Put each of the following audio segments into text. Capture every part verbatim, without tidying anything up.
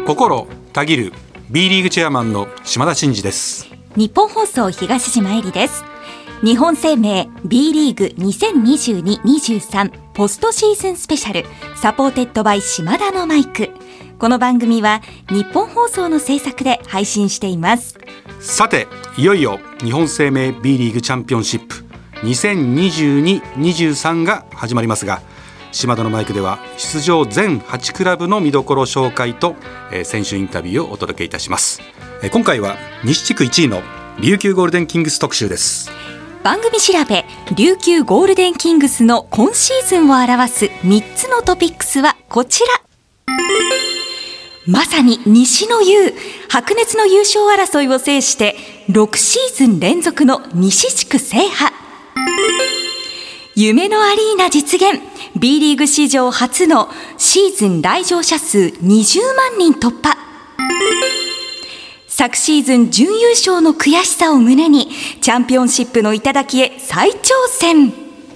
心たぎる B リーグチェアマンの島田真二です。 日本放送東島えりです。日本生命 B リーグ にせんにじゅうに にじゅうさん ポストシーズンスペシャルサポーテッドバイ島田のマイク。この番組は日本放送の制作で配信しています。 さて、いよいよ日本生命 B リーグチャンピオンシップ にせんにじゅうに にじゅうさん が始まりますが、島田のマイクでは出場全はちクラブの見どころ紹介と、えー、選手インタビューをお届けいたします。えー、今回は西地区いちいの琉球ゴールデンキングス特集です。 番組調べ琉球ゴールデンキングスの今シーズンを表すみっつのトピックスはこちら。まさに西の雄、白熱の優勝争いを制してろくシーズン連続の西地区制覇。夢のアリーナ実現、 B リーグ史上初のシーズン来場者数にじゅうまんにん突破。昨シーズン準優勝の悔しさを胸にチャンピオンシップの頂へ再挑戦。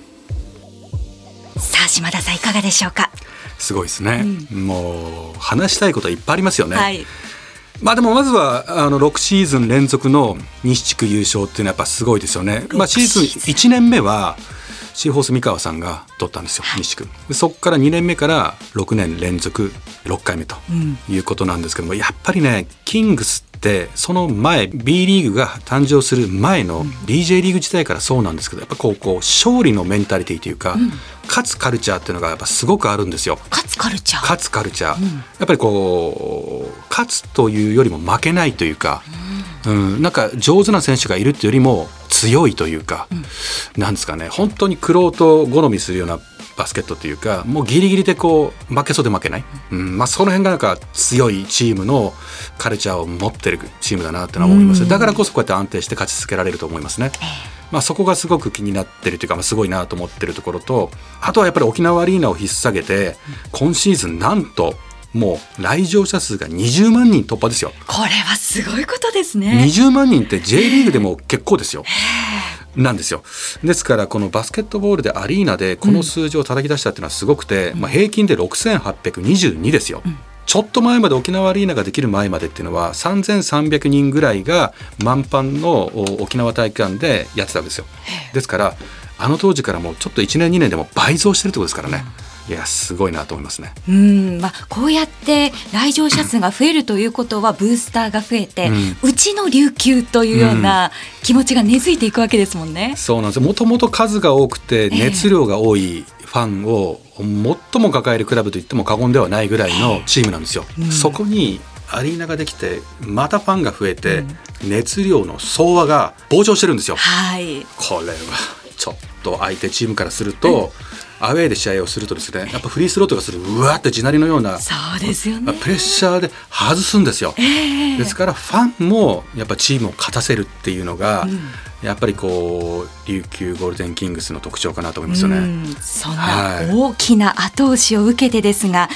さあ島田さん、いかがでしょうか。 すごいですね、うん、もう話したいことはいっぱいありますよね、 はい。 まあ、でもまずはあのろくシーズン連続の西地区優勝っていうのはやっぱすごいですよね。まあ、シーズンいちねんめはシーホース三河さんが取ったんですよ、はい、西地区。そこからにねんめからろくねん連続ろっかいめということなんですけども、うん、やっぱりねキングスってその前 B リーグが誕生する前の ディージェー リーグ時代からそうなんですけど、やっぱこうこう勝利のメンタリティというか、うん、勝つカルチャーっていうのがやっぱすごくあるんですよ。 勝つカルチャー勝つカルチャー、うん、やっぱりこう勝つというよりも負けないというか、うんうん、なんか上手な選手がいるっていうよりも強いというか、うん、なんですかね、本当に玄人好みするようなバスケットというか、もうギリギリでこう負けそうで負けない、うんまあ、その辺がなんか強いチームのカルチャーを持ってるチームだなってのは思います。だからこそこうやって安定して勝ち続けられると思いますね。まあ、そこがすごく気になってるというか、まあ、すごいなと思ってるところと、あとはやっぱり沖縄アリーナを引っ提げて今シーズンなんともう来場者数がにじゅうまんにん突破ですよ。 これはすごいことですね。 にじゅうまんにんって J リーグでも結構ですよなんですよ。ですからこのバスケットボールでアリーナでこの数字を叩き出したっていうのはすごくて、うんまあ、平均でろくせんはっぴゃくにじゅうにですよ、うん、ちょっと前まで沖縄アリーナができる前までっていうのはさんぜんさんびゃくにんぐらいが満帆の沖縄体育館でやってたんですよ。ですからあの当時からもうちょっといちねんにねんでも倍増してるってことですからね、うん、いやすごいなと思いますね。 うん、まあ、こうやって来場者数が増えるということはブースターが増えて、うん、うちの琉球というような気持ちが根付いていくわけですもんね、うん、そうなんですよ。もともと数が多くて熱量が多いファンを最も抱えるクラブといっても過言ではないぐらいのチームなんですよ、えーうん、そこにアリーナができてまたファンが増えて、うん、熱量の総和が膨張してるんですよ、はい、これはちょっと相手チームからすると、うん、アウェーで試合をするとですね、やっぱフリースローとかするうわーって地鳴りのようなそうですよね、 プレッシャーで外すんですよ、えー、ですからファンもやっぱチームを勝たせるっていうのが、うん、やっぱりこう琉球ゴールデンキングスの特徴かなと思いますよね。うん、 そんな大きな後押しを受けてですが、はい、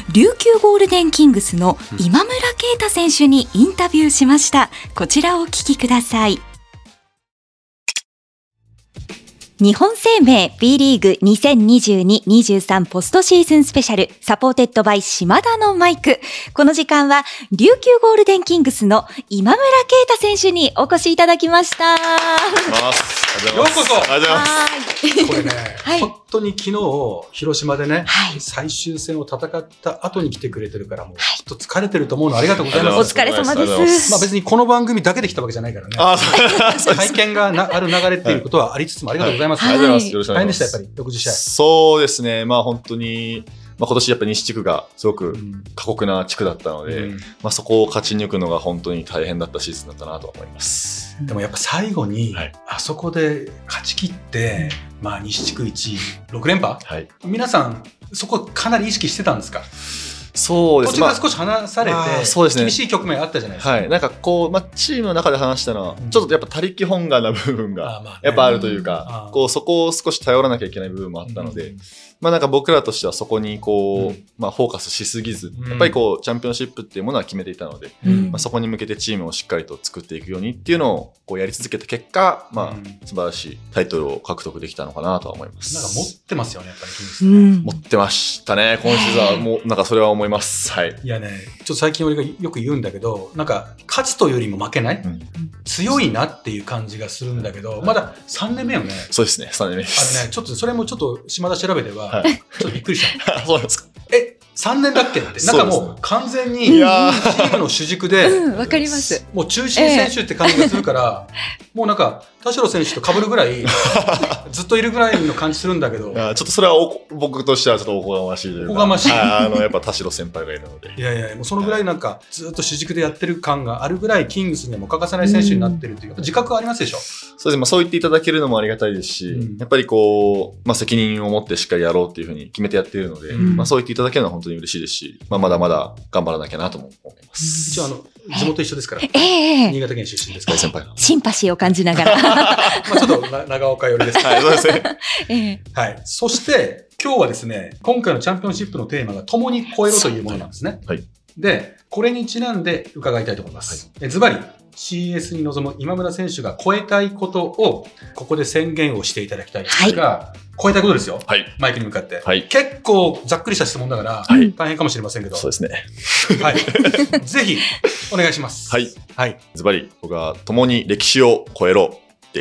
琉球ゴールデンキングスの今村圭太選手にインタビューしました。こちらをお聞きください。日本生命 B リーグ にせんにじゅうに にじゅうさん ポストシーズンスペシャルサポーテッドバイ島田のマイク。この時間は琉球ゴールデンキングスの今村圭太選手にお越しいただきました。 ようこそ。ありがとうございます。これね、はい、本当に昨日広島でね、はい、最終戦を戦った後に来てくれてるから、もうきっと疲れてると思うの、ありがとうございます。 お疲れ様です。 まあ、別にこの番組だけで来たわけじゃないからね。あ体験がなある流れっていうことはありつつもありがとうございます。 ありがとうございます。よろしくお願いします。 大変でした、やっぱりろくじゅっしあい。 そうですね、まあ本当に、まあ、今年やっぱり西地区がすごく過酷な地区だったので、うん、まあ、そこを勝ち抜くのが本当に大変だったシーズンだったなと思います。 でもやっぱ最後にあそこで勝ち切って、まあ、西地区いちいろくれんぱ、はい、皆さんそこかなり意識してたんですか。 そうです。 途中から少し離されて、まあそうですね、厳しい局面あったじゃないですか。 はい、なんかこう、まあ、チームの中で話したのは、うん、ちょっとやっぱ他力本願な部分がやっぱあるというか、こうそこを少し頼らなきゃいけない部分もあったので、うん、まあ、なんか僕らとしてはそこにこう、うん、まあ、フォーカスしすぎず、うん、やっぱりこうチャンピオンシップっていうものは決めていたので、うん、まあ、そこに向けてチームをしっかりと作っていくようにっていうのをこうやり続けた結果、まあ、うん、素晴らしいタイトルを獲得できたのかなとは思います。 なんか持ってますよね、やっぱりキングスね、うん、 持ってましたね。今シーズンはもうなんかそれは思思います。はい。 いやね、ちょっと最近俺がよく言うんだけど、なんか勝つというよりも負けない、うん、強いなっていう感じがするんだけど、まださんねんめよね。 そうですね、さんねんめです。 あれね、ちょっとそれもちょっと島田調べでは、はい、ちょっとびっくりした。 そうなんですか。 え、さんねんだっけって、なんかもう完全にチームの主軸で、 うん、わかります。 もう中心選手って感じがするから、えー、もうなんか田代選手と被るぐらいずっといるぐらいの感じするんだけど、 いやちょっとそれはお僕としてはちょっとおこがましいというか、 おこがましい。 あのやっぱ田代先輩がいるので、 いやいやもうそのぐらいなんかずっと主軸でやってる感があるぐらいキングスにはもう欠かせない選手になってるという、うん、自覚はありますでしょ。 そうですね、まあ、そう言っていただけるのもありがたいですし、うん、やっぱりこう、まあ、責任を持ってしっかりやろうっていうふうに決めてやっているので、うん、まあ、そう言っていただけるのは本当に嬉しいですし、まあ、まだまだ頑張らなきゃなとも思います。 一応あの地元一緒ですから、 えー、 新潟県出身ですから、 先輩シンパシーを感じながらまあちょっと長岡寄りですはい、そうですね、 えー、 はい。そして今日はですね、今回のチャンピオンシップのテーマが共に超えろというものなんですね。 はい。 で、これにちなんで伺いたいと思います。はい、ズバリ シーエス に臨む今村選手が超えたいことをここで宣言をしていただきたいんですが、はい、超えたいことですよ。 はい。 マイクに向かって。 はい。 結構ざっくりした質問だから、はい、大変かもしれませんけど。 そうですね。 はい。ぜひお願いします。 はい。 はい。 ズバリ僕は共に歴史を超えろです。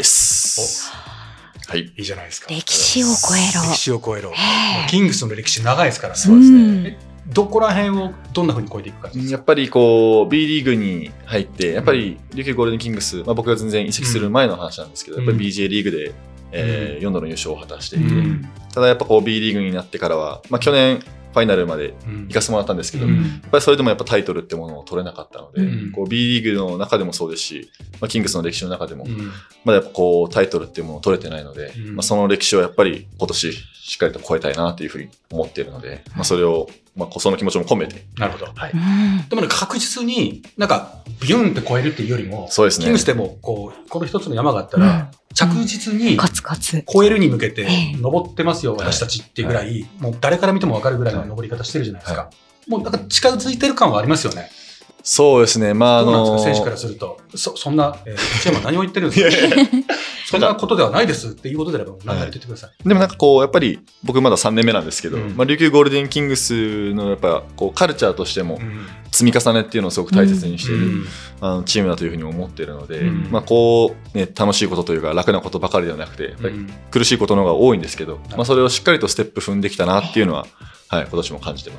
はい。いいじゃないですか。 歴史を超えろ。 歴史を超えろ。キングスの歴史長いですからね。そうですね。どこら辺をどんな風に超えていくか。 やっぱりこう B リーグに入ってやっぱり琉球ゴールデンキングス、まあ、僕が全然移籍する前の話なんですけど、うん、やっぱり ビージェー リーグで、えー、よんどの優勝を果たしていて、うん、ただやっぱこう B リーグになってからは、まあ、去年ファイナルまで行かせてもらったんですけど、うん、やっぱりそれでもやっぱタイトルってものを取れなかったので、うん、こう B リーグの中でもそうですし、まあ、キングスの歴史の中でも、うん、まだやっぱこうタイトルっていうものを取れてないので、うん、まあ、その歴史をやっぱり今年しっかりと超えたいなというふうに思っているので、まあ、それを、まあ、その気持ちも込めて。 なるほど。はい。でもね、確実になんかビュンって超えるっていうよりも、 そうですね。 キングスでもこうこの一つの山があったら、着実に超えるに向けて登ってますよ、私たちっていうぐらい、もう誰から見ても分かるぐらいの登り方してるじゃないですか。もうなんか近づいてる感はありますよね。 そうですね。まあ、あのー、 選手からすると、そ、そんな、えー、チームは何を言ってるんですかそんなことではないですっていうことであれば、何か言ってってください。 はい、でもなんかこう、やっぱり、僕まださんねんめなんですけど、うん、まあ、琉球ゴールデンキングスのやっぱ、こう、カルチャーとしても、積み重ねっていうのをすごく大切にしている、うん、あのチームだというふうに思っているので、うん、まあ、こう、ね、楽しいことというか、楽なことばかりではなくて、やっぱり苦しいことの方が多いんですけど、うん、まあ、それをしっかりとステップ踏んできたなっていうのは、はい、今年も感じてます。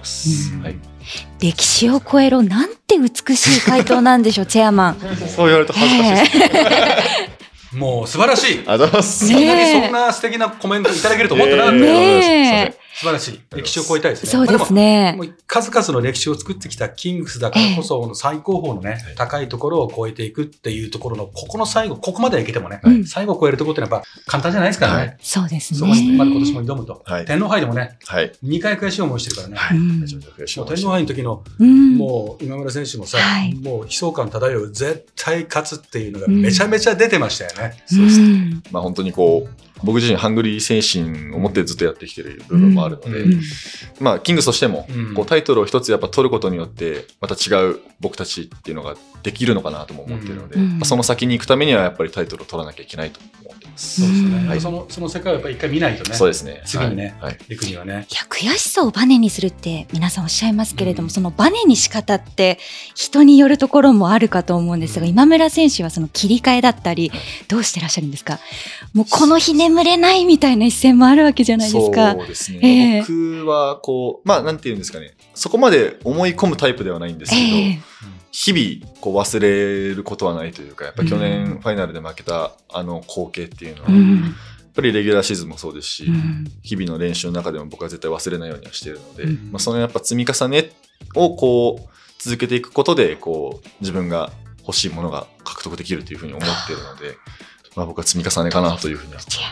はい、 歴史を超えろ、なんて美しい回答なんでしょう、チェアマン。 そう言われると恥ずかしいですね。 もう素晴らしい。 ありがとうございます。 そんなにそんな素敵なコメントいただけると思ってなかったよ。ねえ。素晴らしい。歴史を超えたいですね。 そうですね。 まあ、でも数々の歴史を作ってきたキングスだからこそ、最高峰のね、えー、高いところを超えていくっていうところの、ここの最後、ここまではいけてもね、うん、最後を超えるところってのはやっぱ簡単じゃないですからね。はい、 そうですね。 そうですね。まだ今年も挑むと。 はい、 天皇杯でもね、 はい、 にかい悔しい思いしてるからね。 はい、もう天皇杯の時の、うん、もう今村選手もさ、はい、もう悲壮感漂う絶対勝つっていうのがめちゃめちゃ出てましたよね。 うん、そうですね。まあ本当にこう、僕自身ハングリー精神を持ってずっとやってきてる部分もあるので、うん、まあキングスとしてもこうタイトルを一つやっぱ取ることによってまた違う僕たちっていうのができるのかなとも思っているので、うん、まあ、その先に行くためにはやっぱりタイトルを取らなきゃいけないと思ってます。 そうですね。はい、そのその世界をやっぱり一回見ないとね。 そうですね。 次にね、 はい、 行くにはね。 いや、悔しさをバネにするって皆さんおっしゃいますけれども、うん、そのバネに仕方って人によるところもあるかと思うんですが、うん、今村選手はその切り替えだったり、どうしてらっしゃるんですか。もうこの日眠れないみたいなみたいな一戦もあるわけじゃないですか。 そうですね。えー、僕はこう、まあなんていうんですかね、そこまで思い込むタイプではないんですけど、えー、日々こう忘れることはないというか、やっぱ去年ファイナルで負けたあの光景っていうのは、うん、やっぱりレギュラーシーズンもそうですし、うん、日々の練習の中でも僕は絶対忘れないようにはしているので、うん、まあ、そのやっぱ積み重ねをこう続けていくことで、こう自分が欲しいものが獲得できるというふうに思っているので、まあ、僕は積み重ねかなというふうに思います。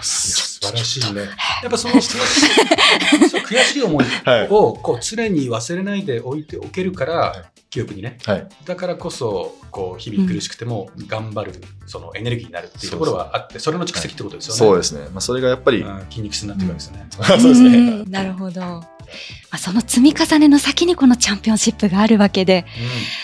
素晴らしいね。やっぱその悔しい、悔しい思いをこう常に忘れないで置いておけるから、はい、記憶にね、はい、だからこそこう日々苦しくても頑張る、うん、そのエネルギーになるっていうところはあって、それの蓄積ってことですよね。 そうですね。まあ、それがやっぱり、うん、 筋肉質になってくるんですよね。 うん、そうですね。 なるほど。まあ、その積み重ねの先にこのチャンピオンシップがあるわけで、うん、また期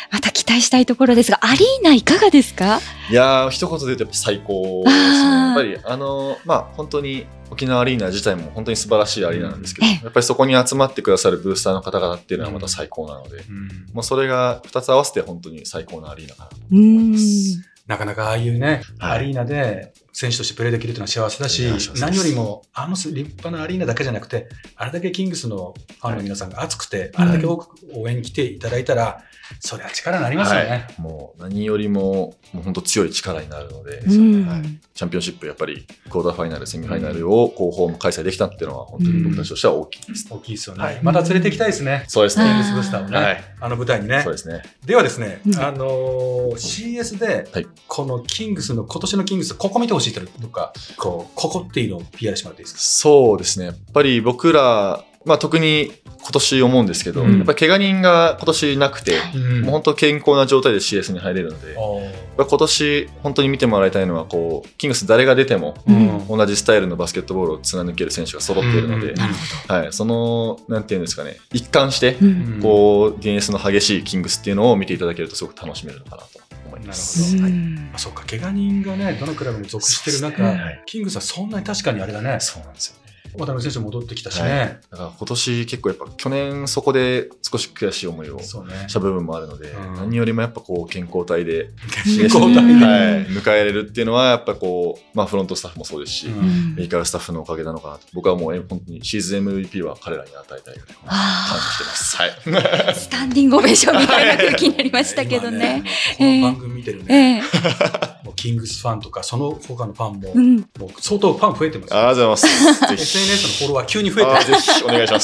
待したいところですが、アリーナいかがですか？ いやー、一言で言うとやっぱ最高ですね。やっぱりあのまあ本当に沖縄アリーナ自体も本当に素晴らしいアリーナなんですけど、やっぱりそこに集まってくださるブースターの方々っていうのはまた最高なので、うん、もうそれがふたつ合わせて本当に最高なアリーナかなと思います。 なかなかああいうね、はい、アリーナで選手としてプレーできるというのは幸せだし、何よりもあの立派なアリーナだけじゃなくて、あれだけキングスのファンの皆さんが熱くて、はい、あれだけ多く応援に来ていただいたら、それは力になりますよね。はい、 もう何よりももう本当強い力になるので、うんはい、チャンピオンシップやっぱりクォーターファイナル、セミファイナルを後方も開催できたっていうのは本当に僕たちとしては大きいです。 うん、大きいですよね。はい、また連れて行きたいですね。 そうですね。 キングスブースターをね、はい、あの舞台にね。 そうですね。 ではですね、うん、あのー、シーエス で、はい、このキングスの今年のキングスここ見てほしいというか、こうここっていうのを ピーアール してもらっていいですか？ そうですね。やっぱり僕ら、まあ、特に今年思うんですけど、うん、やっぱり怪我人が今年なくて、うん、もう本当健康な状態で シーエス に入れるので、今年本当に見てもらいたいのはこうキングス誰が出ても同じスタイルのバスケットボールを貫ける選手が揃っているので、うんはい、そのなんていうんですかね、一貫してこう ディーエヌエス の激しいキングスっていうのを見ていただけるとすごく楽しめるのかなと思います。 なるほど、はいまあ、そうか、怪我人がねどのクラブに属してる中、ねはい、キングスはそんなに確かにあれだね。 そうなんですよね。 渡辺選手戻ってきたしね、 はい、だから今年結構やっぱ去年そこで少し悔しい思いをした部分もあるので、ねうん、何よりもやっぱこう健康体で健康体で、 はい、迎えれるっていうのはやっぱこう、まあ、フロントスタッフもそうですし、うん、メディカルスタッフのおかげなのかなと。僕はもう本当にシーズン エムブイピー は彼らに与えたいので感謝してます、はい、 スタンディングオベーションみたいな空気になりましたけどね。 この番組見てるね、えー、もうキングスファンとかその他のファンも、うん、もう相当ファン増えてますよ。 ありがとうございます。 エスエヌエス のフォロワー急に増えてる。 ぜひお願いします。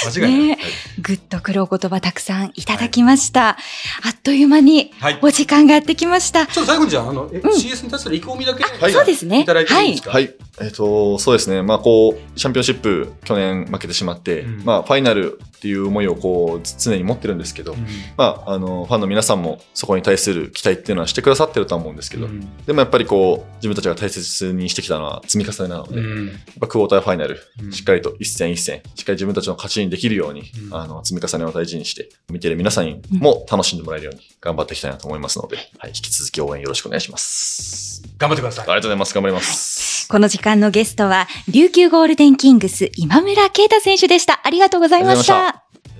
間違いない、ねはい、グッとくるお言葉たくさんいただきました、はい、あっという間にお時間がやってきました、はい、 ちょっと最後にじゃあ、あの、うん、シーエス に立つ意気込みだけ、 はい、そうですね、 いただいていいですか？ はい、はい、えっと、そうですね、まあこうチャンピオンシップ去年負けてしまって、うん、まあファイナルっていう思いをこう常に持ってるんですけど、うん、まああのファンの皆さんもそこに対する期待っていうのはしてくださってるとは思うんですけど、うん、でもやっぱりこう自分たちが大切にしてきたのは積み重ねなので、うん、やっぱクォーターファイナル、うん、しっかりと一戦一戦しっかり自分たちの勝ちにできるように、うん、あの積み重ねを大事にして見てる皆さんにも楽しんでもらえるように頑張っていきたいなと思いますので、はい、引き続き応援よろしくお願いします。 頑張ってください。 ありがとうございます。頑張ります。 この時間のゲストは琉球ゴールデンキングス今村圭太選手でした。ありがとうございました。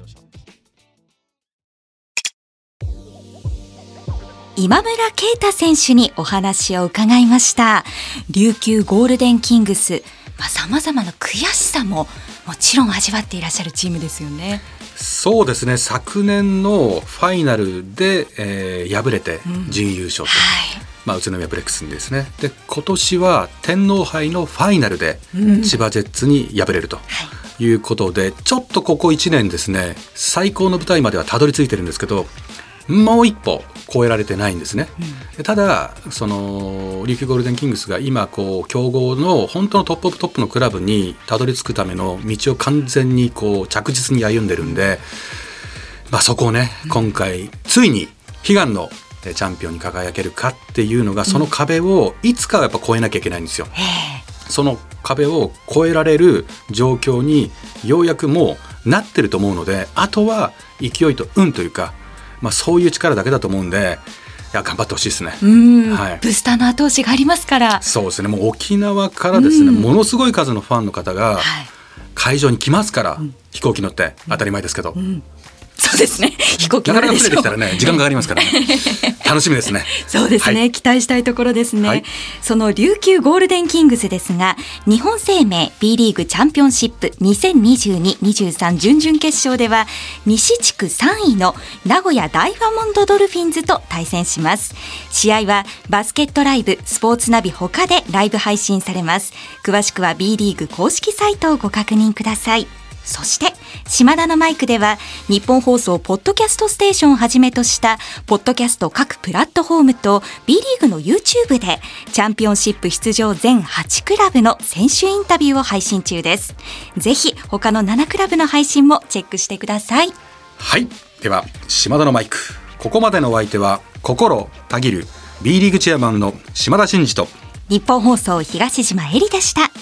今村圭太選手にお話を伺いました。琉球ゴールデンキングス、まあ、様々な悔しさももちろん味わっていらっしゃるチームですよね。 そうですね、昨年のファイナルで、えー、敗れて準優勝と、うんはいまあ、宇都宮ブレックスにですね。で今年は天皇杯のファイナルで千葉ジェッツに敗れるということで、うんはい、ちょっとここいちねんですね最高の舞台まではたどり着いてるんですけど、もう一歩超えられてないんですね、うん、ただその琉球ゴールデンキングスが今こう強豪の本当のトップオブトップのクラブにたどり着くための道を完全にこう着実に歩んでるんで、まあ、そこをね今回ついに悲願のチャンピオンに輝けるかっていうのが、その壁をいつかはやっぱ越えなきゃいけないんですよ、うん、その壁を越えられる状況にようやくもうなってると思うので、あとは勢いと運というか、まあ、そういう力だけだと思うんで、いや頑張ってほしいですね。 うん、はい、ブースターの後押しがありますから。 そうですね、もう沖縄からですね、ものすごい数のファンの方が会場に来ますから、はい、飛行機乗って当たり前ですけど、うんうんそうですね、飛行機乗るでしょう。 なかなか触れてきたらね時間かかりますからね楽しみですね。 そうですね、はい、期待したいところですね、はい、その琉球ゴールデンキングスですが、日本生命 B リーグチャンピオンシップにせんにじゅうに にじゅうさん準々決勝では西地区さんいの名古屋ダイヤモンドドルフィンズと対戦します。試合はバスケットライブスポーツナビ他でライブ配信されます。詳しくは B リーグ公式サイトをご確認ください。そして島田のマイクでは日本放送ポッドキャストステーションをはじめとしたポッドキャスト各プラットフォームと B リーグの YouTube でチャンピオンシップ出場全はちクラブの選手インタビューを配信中です。ぜひ他のななクラブの配信もチェックしてください。 はい、では島田のマイク、ここまでのお相手は心たぎる B リーグチェアマンの島田真二と日本放送東島えりでした。